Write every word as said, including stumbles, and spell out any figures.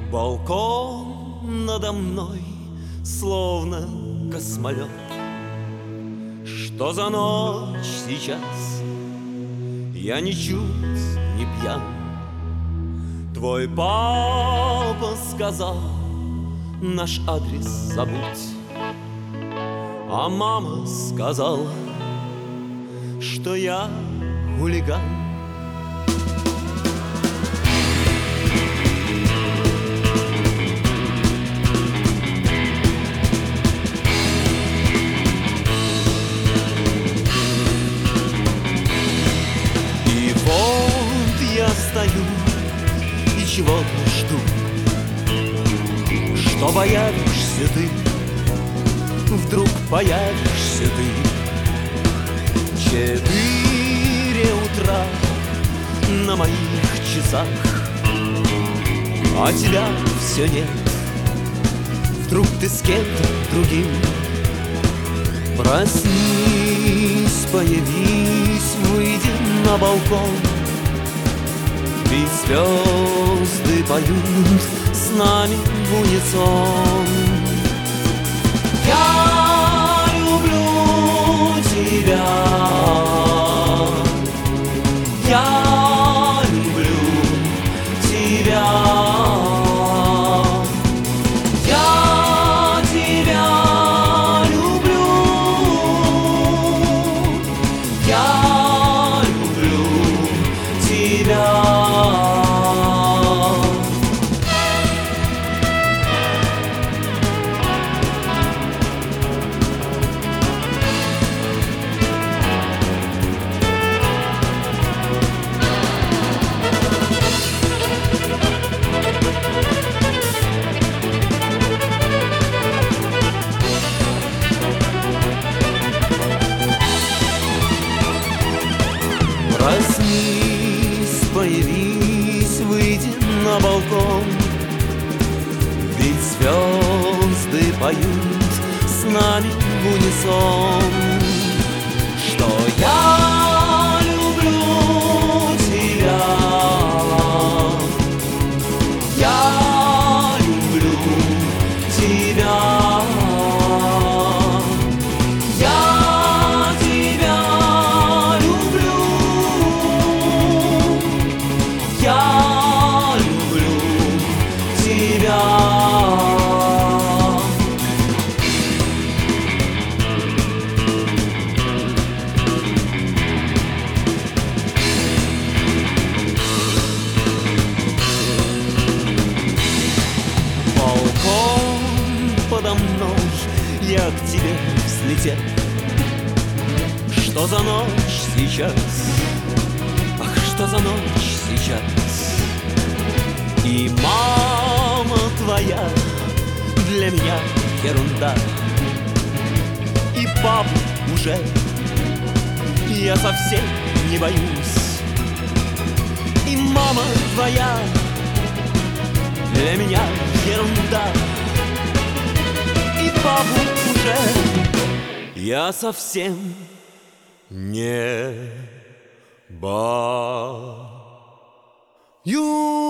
Балкон надо мной, словно космолет. Что за ночь сейчас? Я ничуть не пьян. Твой папа сказал, наш адрес забудь. А мама сказала, что я хулиган. И вот я стою и чего-то жду, что появишься ты, вдруг появишься ты. Четыре утра на моих часах, а тебя все нет. Вдруг ты с кем-то другим. Проснись, появись, выйди на балкон. Ведь звезды поют с нами в унисон. Я люблю тебя, я люблю тебя, я тебя люблю, я люблю тебя. Проснись, появись, выйди на балкон. Ведь звезды поют с нами в унисон, что я люблю тебя, я люблю тебя. Подо мной я к тебе взлетел. Что за ночь сейчас? Ах, что за ночь сейчас? И мама твоя для меня ерунда. И папу уже я совсем не боюсь. И мама твоя для меня ерунда. И папу уже я совсем не боюсь.